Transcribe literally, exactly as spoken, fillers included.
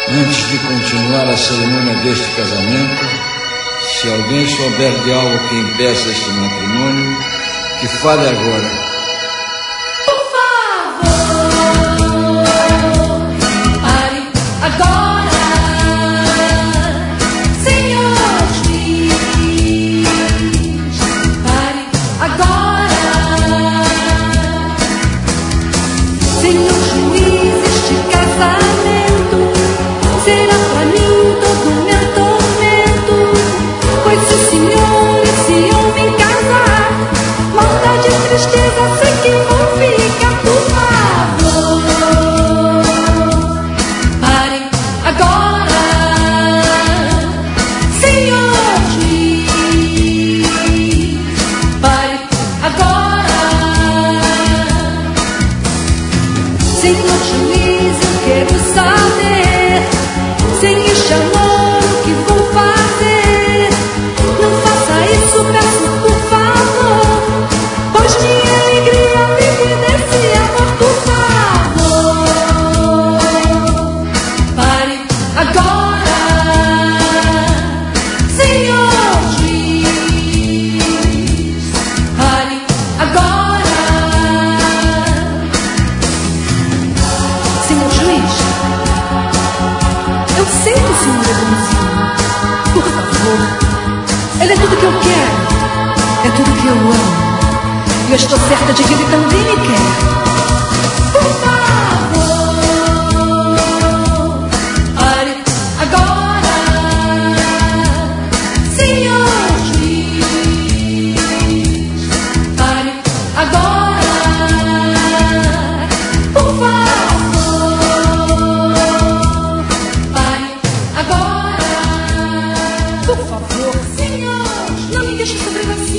Antes de continuar a cerimônia deste casamento, se alguém souber de algo que impeça este matrimônio, que fale agora. Senhor juiz, eu quero saber, sem este amor, o que vou fazer? Não faça isso, peço por favor, pois minha alegria vive nesse amor, por favor. Pare agora, Senhor juiz, pare agora. Senhor juiz, eu sei que o senhor é bonzinho. Por favor, ele é tudo que eu quero, é tudo que eu amo. E eu estou certa de que ele também me quer. Por favor, pare agora, Senhor juiz, pare agora, por favor. Por favor, Senhor, não me deixe sofrer assim.